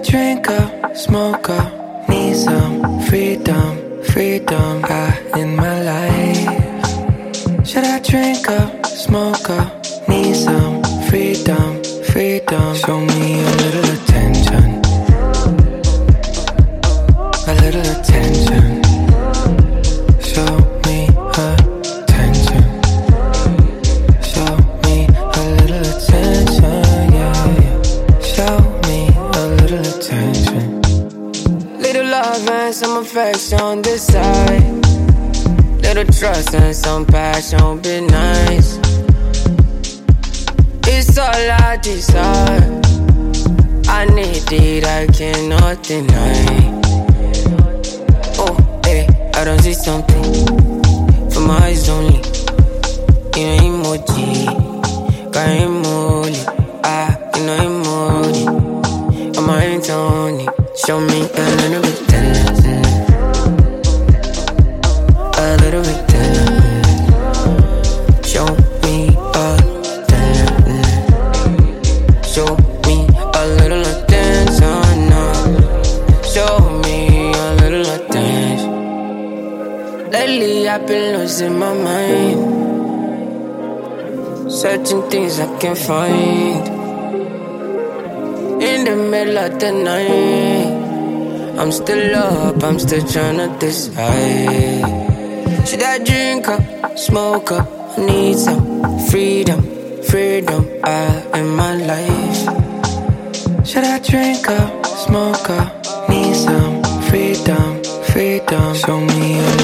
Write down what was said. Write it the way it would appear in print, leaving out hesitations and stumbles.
drink up, smoke up, need some freedom, freedom in my life? Should I drink up, smoke up, need some freedom, freedom? Show me a little attention, a little attention. Show me attention, show me a little attention, yeah. Show me a little attention. Little love and some affection on this side. Little trust and some passion, be nice. It's all I desire. I need it, I cannot deny. Oh, hey, I don't see something for my eyes only. You know emoji, got emoji. You know emoji. I'm my hands on it. Show me a little bit tender, a little bit tender. Show me a tender. Show me a little attention now. Show me a little attention. Lately I've been losing my mind, searching things I can't find. In the middle of the night, I'm still up, I'm still tryna decide. Should I drink up, smoke up, I need some freedom, freedom in my life? Should I drink up, smoke up, need some freedom, freedom? Show me a